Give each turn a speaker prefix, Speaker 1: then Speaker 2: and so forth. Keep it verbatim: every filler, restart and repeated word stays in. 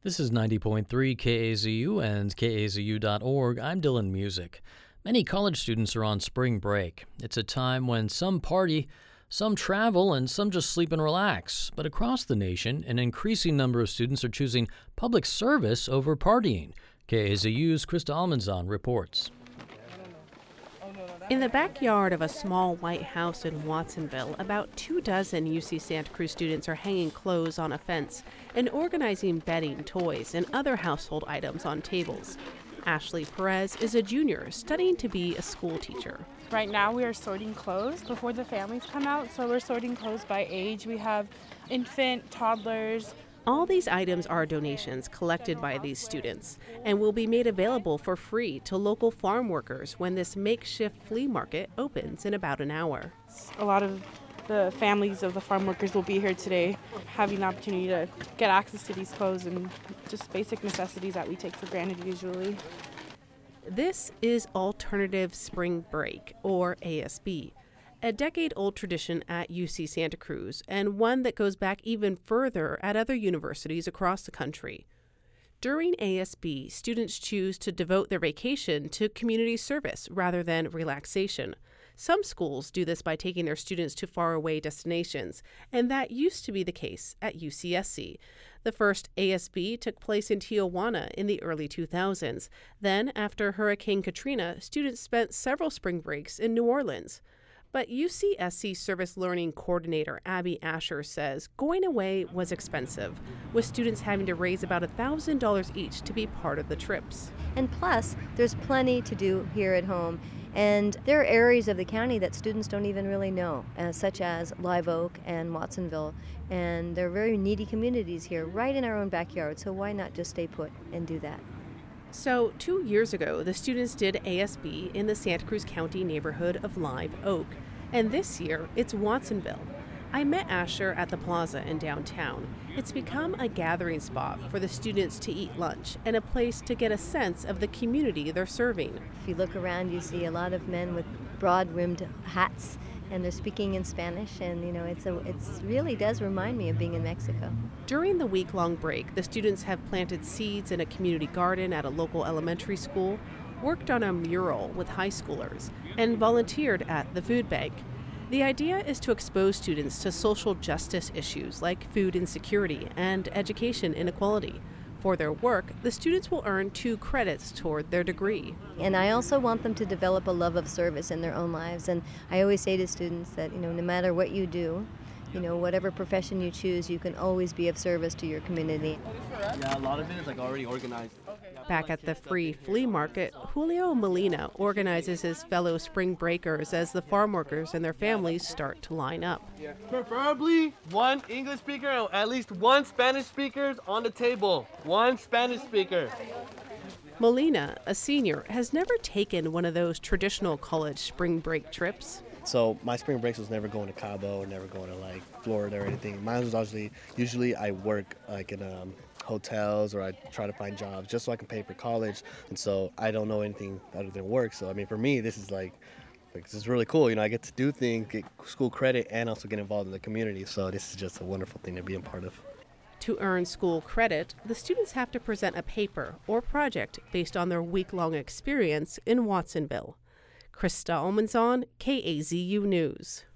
Speaker 1: This is ninety point three K A Z U and K A Z U dot org. I'm Dylan Music. Many college students are on spring break. It's a time when some party, some travel, and some just sleep and relax. But across the nation, an increasing number of students are choosing public service over partying. K A Z U's Krista Almanzon reports.
Speaker 2: In the backyard of a small white house in Watsonville, about two dozen U C Santa Cruz students are hanging clothes on a fence and organizing bedding, toys, and other household items on tables. Ashley Perez is a junior studying to be a school teacher.
Speaker 3: Right now we are sorting clothes before the families come out, so we're sorting clothes by age. We have infant, toddlers.
Speaker 2: All these items are donations collected by these students and will be made available for free to local farm workers when this makeshift flea market opens in about an hour.
Speaker 3: A lot of the families of the farm workers will be here today, having the opportunity to get access to these clothes and just basic necessities that we take for granted usually.
Speaker 2: This is Alternative Spring Break, or A S B. A decade-old tradition at U C Santa Cruz, and one that goes back even further at other universities across the country. During A S B, students choose to devote their vacation to community service rather than relaxation. Some schools do this by taking their students to faraway destinations, and that used to be the case at U C S C. The first A S B took place in Tijuana in the early two thousands. Then, after Hurricane Katrina, students spent several spring breaks in New Orleans. But U C S C Service Learning Coordinator Abby Asher says going away was expensive, with students having to raise about one thousand dollars each to be part of the trips.
Speaker 4: And plus, there's plenty to do here at home. And there are areas of the county that students don't even really know, uh, such as Live Oak and Watsonville. And they're very needy communities here, right in our own backyard. So why not just stay put and do that?
Speaker 2: So two years ago, the students did A S B in the Santa Cruz County neighborhood of Live Oak. And this year, it's Watsonville. I met Asher at the plaza in downtown. It's become a gathering spot for the students to eat lunch and a place to get a sense of the community they're serving.
Speaker 4: If you look around, you see a lot of men with broad-rimmed hats, and they're speaking in Spanish, and you know, it's a, it's really does remind me of being in Mexico.
Speaker 2: During the week-long break, the students have planted seeds in a community garden at a local elementary school, worked on a mural with high schoolers, and volunteered at the food bank. The idea is to expose students to social justice issues like food insecurity and education inequality. For their work, the students will earn two credits toward their degree.
Speaker 4: And I also want them to develop a love of service in their own lives. And I always say to students that, you know, no matter what you do, you know, whatever profession you choose, you can always be of service to your community.
Speaker 5: Yeah, a lot of it is like already organized.
Speaker 2: Back at the free flea market, Julio Molina organizes his fellow spring breakers as the farm workers and their families start to line up.
Speaker 5: Preferably one English speaker and at least one Spanish speaker on the table. One Spanish speaker.
Speaker 2: Molina, a senior, has never taken one of those traditional college spring break trips.
Speaker 5: So my spring breaks was never going to Cabo or never going to like Florida or anything. Mine was actually, usually I work like in um, hotels or I try to find jobs just so I can pay for college. And so I don't know anything other than work. So I mean, for me, this is like, like this is really cool. You know, I get to do things, get school credit, and also get involved in the community. So this is just a wonderful thing to be a part of.
Speaker 2: To earn school credit, the students have to present a paper or project based on their week-long experience in Watsonville. Krista Almanzon, K A Z U News.